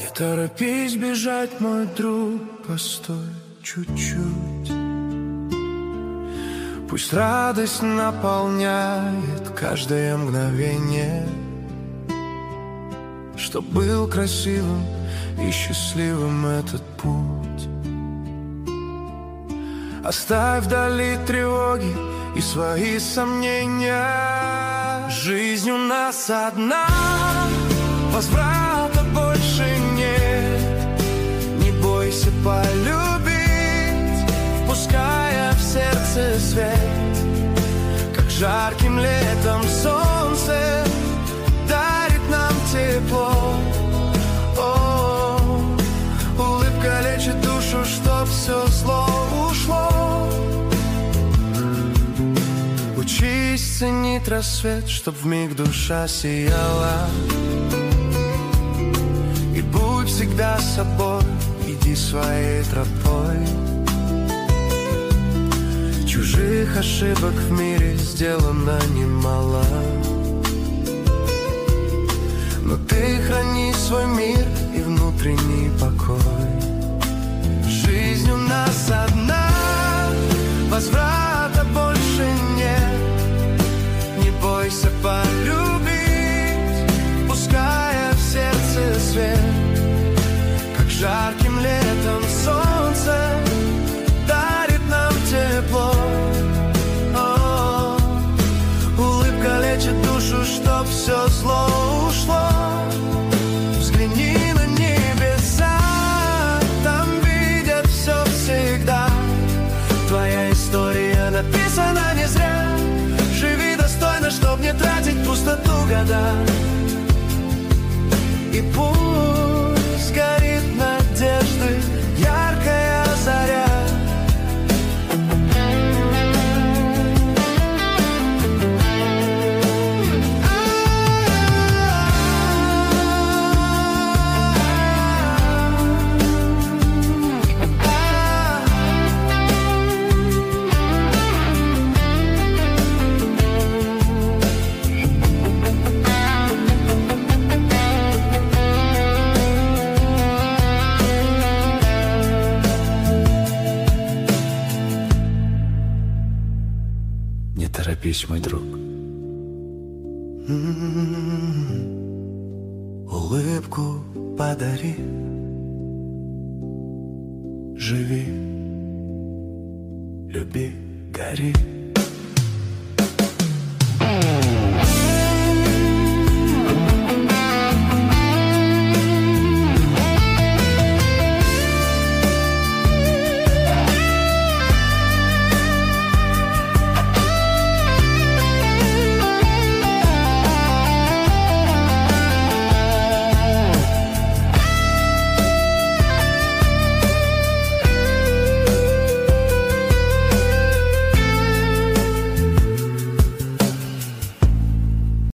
Не торопись бежать, мой друг, постой чуть-чуть. Пусть радость наполняет каждое мгновение, чтоб был красивым и счастливым этот путь. Оставь вдали тревоги и свои сомнения. Жизнь у нас одна, возврата больше нет. Не бойся полюбить, впуская в сердце свет. Как жарким летом солнце дарит нам тепло. О, улыбка лечит душу, чтоб все зло ушло. Учись ценить рассвет, чтоб вмиг душа сияла. И будь всегда собой, иди своей тропой. Чужих ошибок в мире сделано немало, но ты храни свой мир и внутренний покой. Жизнь у нас одна, возврата больше нет. Не бойся полюбить, пуская в сердце свет. Как жарким летом солнце дарит нам тепло. О, улыбка лечит душу, чтоб все зло ушло. Взгляни на небеса, там видят все всегда. Твоя история написана не зря. Живи достойно, чтоб не тратить пустоту года. И пусть горит надежды яркая заря. Не торопись, мой друг. Улыбку подари. Живи, люби, гори.